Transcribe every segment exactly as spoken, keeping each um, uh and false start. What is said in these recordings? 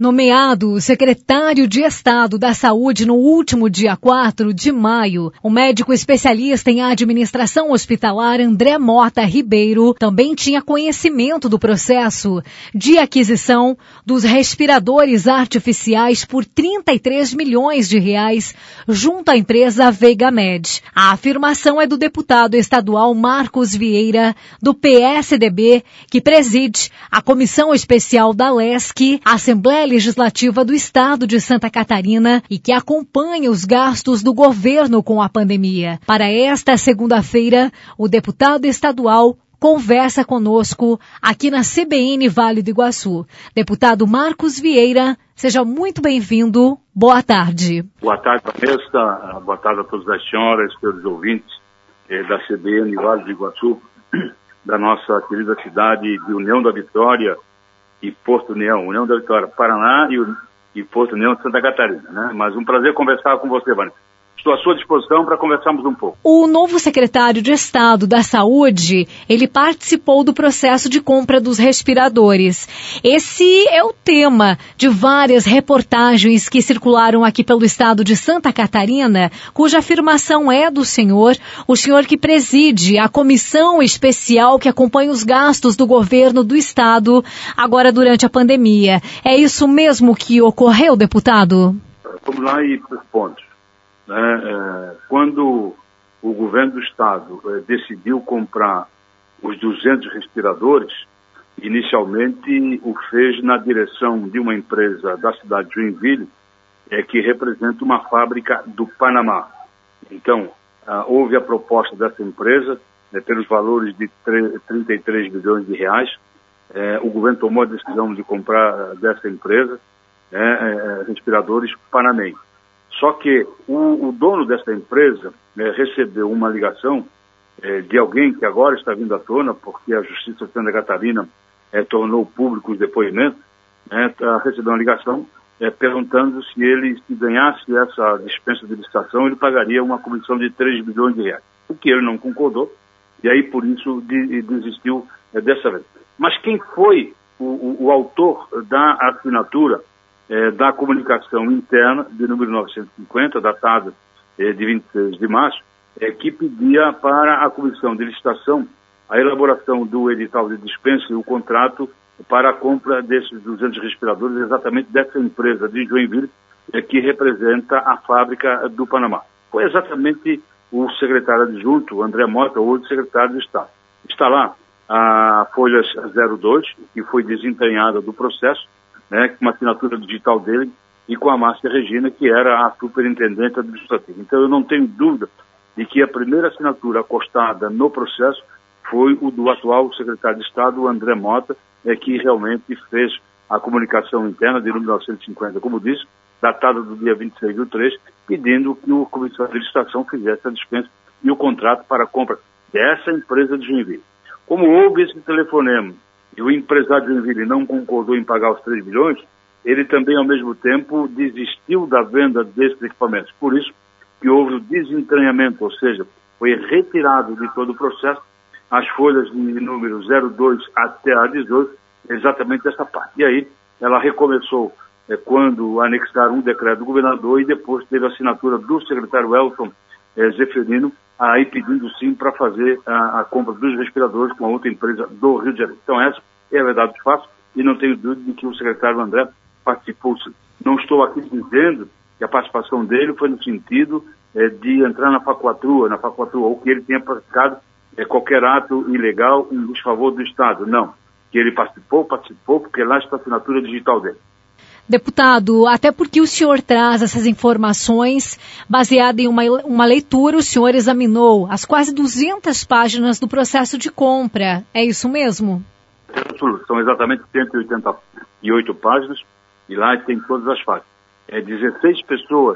Nomeado secretário de Estado da Saúde no último dia quatro de maio, o médico especialista em administração hospitalar André Mota Ribeiro também tinha conhecimento do processo de aquisição dos respiradores artificiais por trinta e três milhões de reais junto à empresa VegaMed. A afirmação é do deputado estadual Marcos Vieira, do P S D B, que preside a Comissão Especial da L E S C, Assembleia Legislativa do Estado de Santa Catarina, e que acompanha os gastos do governo com a pandemia. Para esta segunda-feira, o deputado estadual conversa conosco aqui na C B N Vale do Iguaçu. Deputado Marcos Vieira, seja muito bem-vindo. Boa tarde. Boa tarde, Vanessa. Boa tarde a todas as senhoras, todos os ouvintes eh, da C B N Vale do Iguaçu, da nossa querida cidade de União da Vitória e Porto União, União da Vitória, Paraná e, e Porto União, Santa Catarina, né? Mas um prazer conversar com você, Vanessa. Estou à sua disposição para conversarmos um pouco. O novo secretário de Estado da Saúde, ele participou do processo de compra dos respiradores. Esse é o tema de várias reportagens que circularam aqui pelo estado de Santa Catarina, cuja afirmação é do senhor, o senhor que preside a comissão especial que acompanha os gastos do governo do estado agora durante a pandemia. É isso mesmo que ocorreu, deputado? Vamos lá e por pontos. É, é, quando o governo do estado é, decidiu comprar os duzentos respiradores, inicialmente o fez na direção de uma empresa da cidade de Joinville, é, que representa uma fábrica do Panamá. Então, ah, houve a proposta dessa empresa, é, pelos valores de trinta e três milhões de reais. É, o governo tomou a decisão de comprar dessa empresa é, é, respiradores panamenhos. Só que o, o dono dessa empresa eh, recebeu uma ligação eh, de alguém que agora está vindo à tona, porque a Justiça de Santa Catarina eh, tornou público os depoimentos, né, recebeu uma ligação eh, perguntando se ele, se ganhasse essa dispensa de licitação, ele pagaria uma comissão de três milhões de reais. O que ele não concordou, e aí por isso de, desistiu eh, dessa vez. Mas quem foi o, o, o autor da assinatura É, da comunicação interna de número novecentos e cinquenta, datada é, de vinte e seis de março, é, que pedia para a comissão de licitação a elaboração do edital de dispensa e o contrato para a compra desses duzentos respiradores, exatamente dessa empresa de Joinville, é, que representa a fábrica do Panamá. Foi exatamente o secretário adjunto, André Mota, hoje secretário de Estado. Está lá a folha zero dois, que foi desentranhada do processo, né, com uma assinatura digital dele e com a Márcia Regina, que era a superintendente administrativa. Então eu não tenho dúvida de que a primeira assinatura acostada no processo foi o do atual secretário de Estado, André Mota, é, que realmente fez a comunicação interna de número novecentos e cinquenta, como disse, datada do dia vinte e seis do três, pedindo que o comissão de licitação fizesse a dispensa e o contrato para a compra dessa empresa de Joinville. Como houve esse telefonema e o empresário de Joinville não concordou em pagar os três milhões, ele também, ao mesmo tempo, desistiu da venda desses equipamentos. Por isso que houve o desentranhamento, ou seja, foi retirado de todo o processo as folhas de número zero dois até a dezoito, exatamente essa parte. E aí, ela recomeçou é, quando anexaram um decreto do governador e depois teve a assinatura do secretário Elton é, Zeferino, aí pedindo sim para fazer a, a compra dos respiradores com a outra empresa do Rio de Janeiro. Então essa é a verdade do fato e não tenho dúvida de que o secretário André participou sim. Não estou aqui dizendo que a participação dele foi no sentido é, de entrar na facuatrua, na facuatrua, ou que ele tenha praticado é, qualquer ato ilegal em desfavor do Estado. Não. Que ele participou, participou, porque lá está a assinatura digital dele. Deputado, até porque o senhor traz essas informações baseada em uma, uma leitura, o senhor examinou as quase duzentas páginas do processo de compra. É isso mesmo? São exatamente cento e oitenta e oito páginas e lá tem todas as fases. É, dezesseis pessoas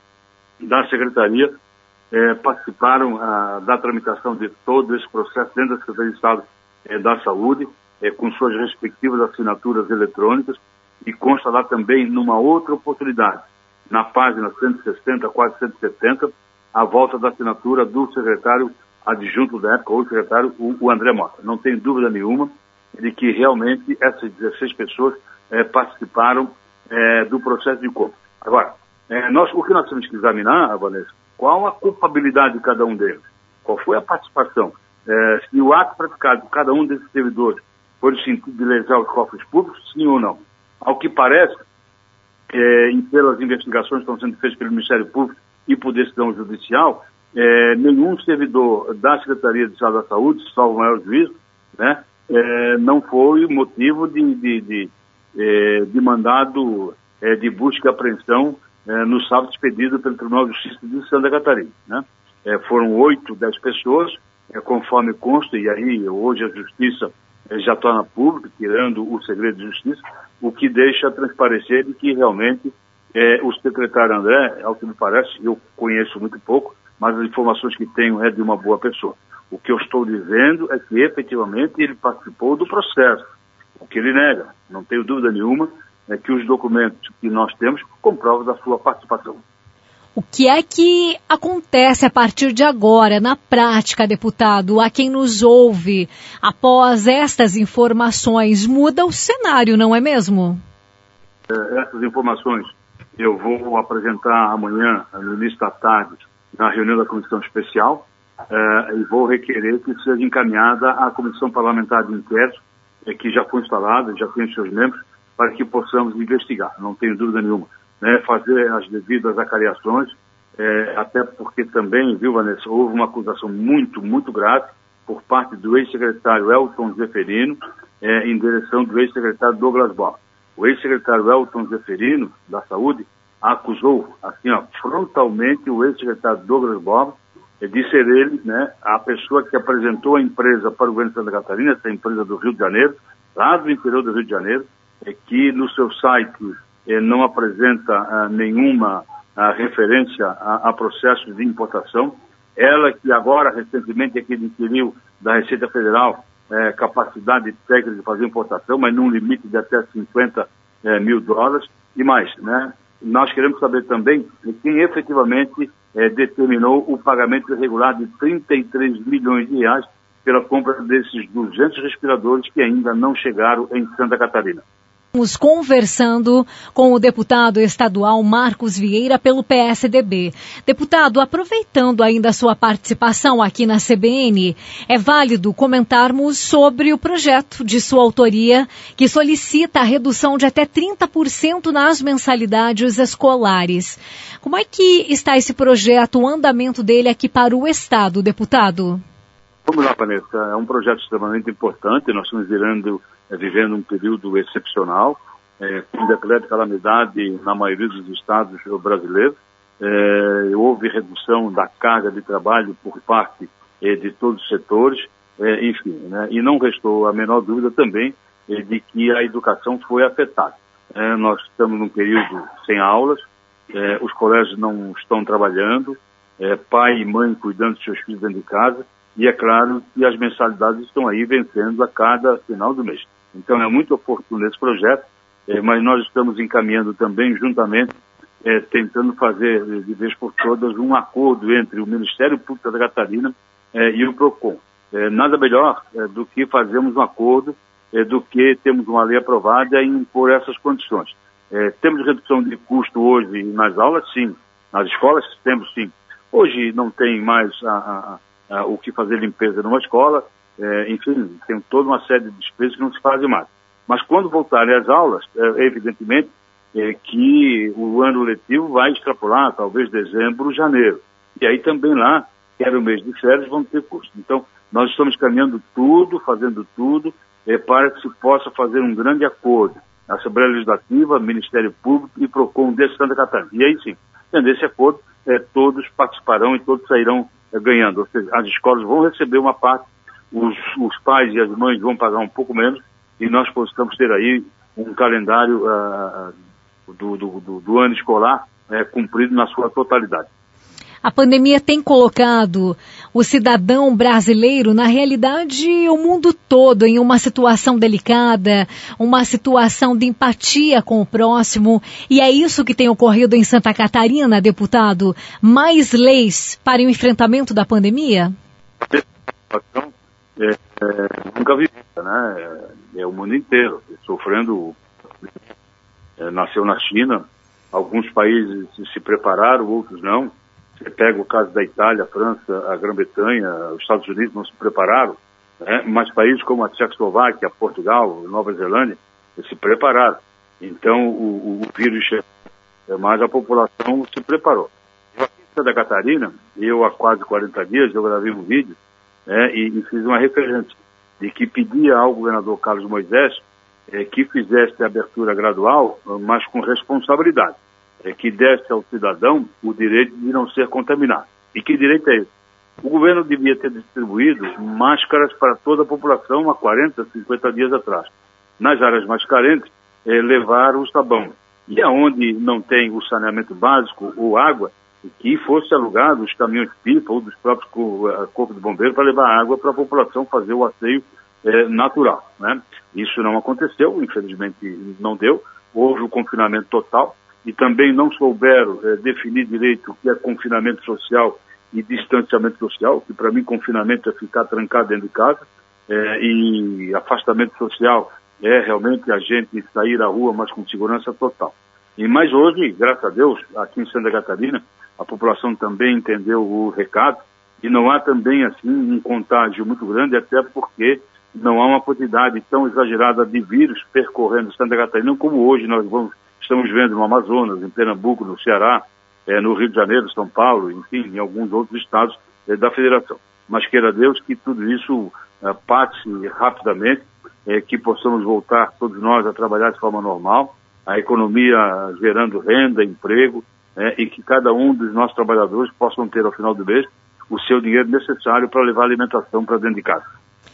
da Secretaria é, participaram a, da tramitação de todo esse processo dentro da Secretaria de Estado é, da Saúde, é, com suas respectivas assinaturas eletrônicas. E consta lá também, numa outra oportunidade, na página cento e sessenta, quase cento e setenta, a volta da assinatura do secretário adjunto da época, ou secretário, o, o André Mota. Não tem dúvida nenhuma de que realmente essas dezesseis pessoas eh, participaram é, do processo de compra. Agora, é, nós, o que nós temos que examinar, Vanessa, qual a culpabilidade de cada um deles? Qual foi a participação? É, se o ato praticado por cada um desses servidores foi no sentido de lesar os cofres públicos, sim ou não? Ao que parece, é, e pelas investigações que estão sendo feitas pelo Ministério Público e por decisão judicial, é, nenhum servidor da Secretaria de Estado da Saúde, salvo o maior juízo, né, é, não foi motivo de, de, de, é, de mandado é, de busca e apreensão é, no sábado expedido pelo Tribunal de Justiça de Santa Catarina. Né? É, foram oito, dez pessoas, é, conforme consta, e aí hoje a Justiça é, já torna público, tirando o segredo de justiça, o que deixa transparecer de que realmente é, o secretário André, ao que me parece, eu conheço muito pouco, mas as informações que tenho é de uma boa pessoa. O que eu estou dizendo é que, efetivamente, ele participou do processo. O que ele nega, não tenho dúvida nenhuma, é que os documentos que nós temos comprovam da sua participação. O que é que acontece a partir de agora, na prática, deputado? A quem nos ouve, após estas informações, muda o cenário, não é mesmo? É, essas informações eu vou apresentar amanhã, no início da tarde, na reunião da Comissão Especial, eh, e vou requerer que seja encaminhada à Comissão Parlamentar de Inquérito, eh, que já foi instalada, já tem os seus membros, para que possamos investigar, não tenho dúvida nenhuma, né, fazer as devidas acariações, eh, até porque também, viu, Vanessa, houve uma acusação muito, muito grave por parte do ex-secretário Elton Zeferino, eh, em direção do ex-secretário Douglas Bob. O ex-secretário Elton Zeferino, da Saúde, acusou, assim, ó, frontalmente o ex-secretário Douglas Bob de ser ele, né, a pessoa que apresentou a empresa para o governo de Santa Catarina, essa empresa do Rio de Janeiro, lá do interior do Rio de Janeiro, é, que no seu site é, não apresenta ah, nenhuma ah, referência a, a processos de importação. Ela que agora, recentemente, é que adquiriu da Receita Federal é, capacidade técnica de fazer importação, mas num limite de até cinquenta é, mil dólares e mais, né? Nós queremos saber também quem efetivamente eh, determinou o pagamento irregular de trinta e três milhões de reais pela compra desses duzentos respiradores que ainda não chegaram em Santa Catarina. Estamos conversando com o deputado estadual Marcos Vieira pelo P S D B. Deputado, aproveitando ainda a sua participação aqui na C B N, é válido comentarmos sobre o projeto de sua autoria que solicita a redução de até trinta por cento nas mensalidades escolares. Como é que está esse projeto, o andamento dele aqui para o Estado, deputado? Vamos lá, Vanessa. É um projeto extremamente importante. Nós estamos virando, é, vivendo um período excepcional, é, com decreto de calamidade na maioria dos estados brasileiros. É, houve redução da carga de trabalho por parte é, de todos os setores, é, enfim, né? E não restou a menor dúvida também é, de que a educação foi afetada. É, nós estamos num período sem aulas, é, os colégios não estão trabalhando, é, pai e mãe cuidando dos seus filhos dentro de casa. E é claro que as mensalidades estão aí vencendo a cada final do mês. Então é muito oportuno esse projeto, eh, mas nós estamos encaminhando também, juntamente, eh, tentando fazer de vez por todas um acordo entre o Ministério Público da Catarina eh, e o PROCON. Eh, nada melhor eh, do que fazermos um acordo, eh, do que termos uma lei aprovada e impor essas condições. Eh, temos redução de custo hoje nas aulas, sim. Nas escolas, temos sim. Hoje não tem mais a... a Uh, o que fazer limpeza numa escola, eh, enfim, tem toda uma série de despesas que não se fazem mais. Mas quando voltarem às aulas, é, evidentemente é, que o ano letivo vai extrapolar, talvez dezembro, janeiro. E aí também lá, que era o mês de férias, vão ter custo. Então, nós estamos caminhando tudo, fazendo tudo, é, para que se possa fazer um grande acordo. Assembleia Legislativa, Ministério Público e PROCON de Santa Catarina. E aí sim, tendo esse acordo, é, todos participarão e todos sairão ganhando, ou seja, as escolas vão receber uma parte, os, os pais e as mães vão pagar um pouco menos e nós possamos ter aí um calendário uh, do, do, do, do ano escolar uh, cumprido na sua totalidade. A pandemia tem colocado o cidadão brasileiro, na realidade, o mundo todo, em uma situação delicada, uma situação de empatia com o próximo. E é isso que tem ocorrido em Santa Catarina, deputado? Mais leis para o enfrentamento da pandemia? É, é, nunca vi, né? É, é o mundo inteiro sofrendo é, nasceu na China. Alguns países se prepararam, outros não. Você pega o caso da Itália, a França, a Grã-Bretanha, os Estados Unidos não se prepararam, né? Mas países como a Tchecoslováquia, Portugal, Nova Zelândia, se prepararam. Então, o, o vírus chegou, mas a população se preparou. Aqui em Santa Catarina, eu há quase quarenta dias, eu gravei um vídeo, né, e, e fiz uma referência de que pedia ao governador Carlos Moisés é, que fizesse a abertura gradual, mas com responsabilidade. É, que desse ao cidadão o direito de não ser contaminado. E que direito é esse? O governo devia ter distribuído máscaras para toda a população há quarenta, cinquenta dias atrás. Nas áreas mais carentes, é, levar o sabão. E aonde não tem o saneamento básico ou água, que fosse alugado os caminhões-pipa ou dos próprios corpos de bombeiros para levar água para a população fazer o asseio é, natural, né? Isso não aconteceu, infelizmente não deu. Houve o confinamento total. E também não souberam é, definir direito o que é confinamento social e distanciamento social, que para mim confinamento é ficar trancado dentro de casa, é, e afastamento social é realmente a gente sair à rua, mas com segurança total. E mais hoje, graças a Deus, aqui em Santa Catarina, a população também entendeu o recado, e não há também assim um contágio muito grande, até porque não há uma quantidade tão exagerada de vírus percorrendo Santa Catarina, como hoje nós vamos estamos vendo no Amazonas, em Pernambuco, no Ceará, é, no Rio de Janeiro, São Paulo, enfim, em alguns outros estados é, da federação. Mas queira Deus que tudo isso é, passe rapidamente, é, que possamos voltar todos nós a trabalhar de forma normal, a economia gerando renda, emprego, é, e que cada um dos nossos trabalhadores possam ter, ao final do mês, o seu dinheiro necessário para levar alimentação para dentro de casa.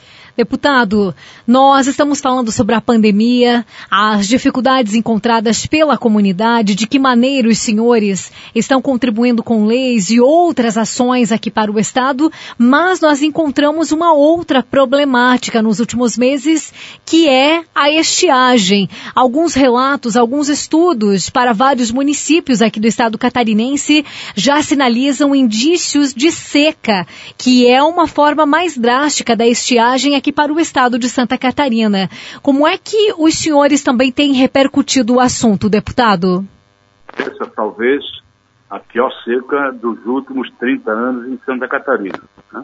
Deputado, nós estamos falando sobre a pandemia, as dificuldades encontradas pela comunidade, de que maneira os senhores estão contribuindo com leis e outras ações aqui para o Estado, mas nós encontramos uma outra problemática nos últimos meses, que é a estiagem. Alguns relatos, alguns estudos para vários municípios aqui do Estado catarinense já sinalizam indícios de seca, que é uma forma mais drástica da estiagem aqui para o estado de Santa Catarina. Como é que os senhores também têm repercutido o assunto, deputado? Essa talvez a pior seca dos últimos trinta anos em Santa Catarina, né?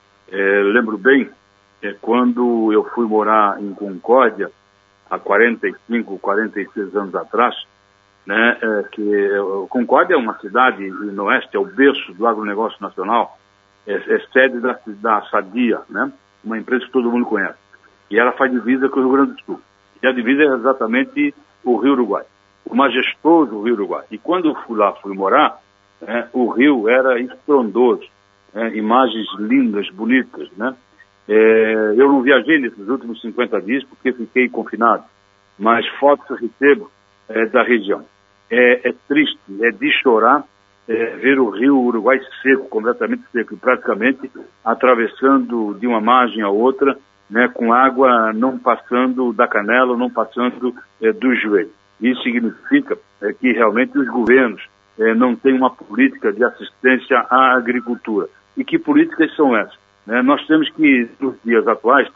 É, lembro bem, é, quando eu fui morar em Concórdia, há quarenta e cinco, quarenta e seis anos atrás, né, é, que é, Concórdia é uma cidade no oeste, é o berço do agronegócio nacional, é, é sede da, da Sadia, né? Uma empresa que todo mundo conhece. E ela faz divisa com o Rio Grande do Sul. E a divisa é exatamente o Rio Uruguai, o majestoso Rio Uruguai. E quando eu fui lá, fui morar, né, o rio era estrondoso, né, imagens lindas, bonitas, né? É, eu não viajei nesses últimos cinquenta dias porque fiquei confinado, mas fotos eu recebo é, da região. É, é triste, é de chorar, É, ver o rio Uruguai seco, completamente seco, e praticamente atravessando de uma margem a outra, né, com água não passando da canela, não passando é, do joelho. Isso significa é, que realmente os governos é, não têm uma política de assistência à agricultura. E que políticas são essas? Né? Nós temos que, nos dias atuais,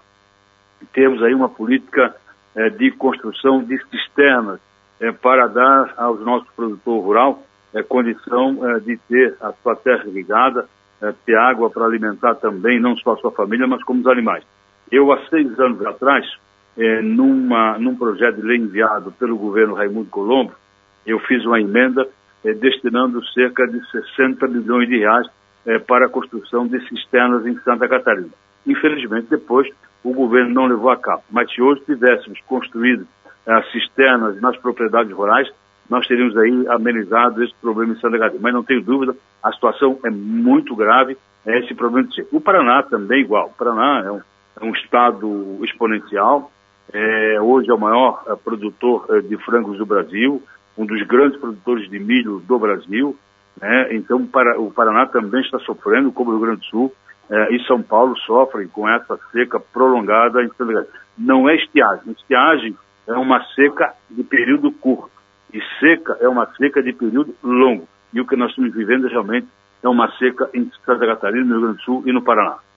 temos aí uma política é, de construção de cisternas é, para dar aos nossos produtores rurais É, condição é, de ter a sua terra irrigada, é, ter água para alimentar também, não só a sua família, mas como os animais. Eu, há seis anos atrás, é, numa, num projeto de lei enviado pelo governo Raimundo Colombo, eu fiz uma emenda é, destinando cerca de sessenta milhões de reais é, para a construção de cisternas em Santa Catarina. Infelizmente, depois, o governo não levou a cabo. Mas se hoje tivéssemos construído é, cisternas nas propriedades rurais, nós teríamos aí amenizado esse problema em Santa Catarina. Mas não tenho dúvida, a situação é muito grave, é esse problema de seca. O Paraná também igual. O Paraná é um, é um estado exponencial, é, hoje é o maior é, produtor é, de frangos do Brasil, um dos grandes produtores de milho do Brasil, né? Então para, o Paraná também está sofrendo, como o Rio Grande do Sul, é, e São Paulo sofrem com essa seca prolongada em Santa Catarina. Não é estiagem. Estiagem é uma seca de período curto. E seca é uma seca de período longo. E o que nós estamos vivendo realmente é uma seca em Santa Catarina, no Rio Grande do Sul e no Paraná.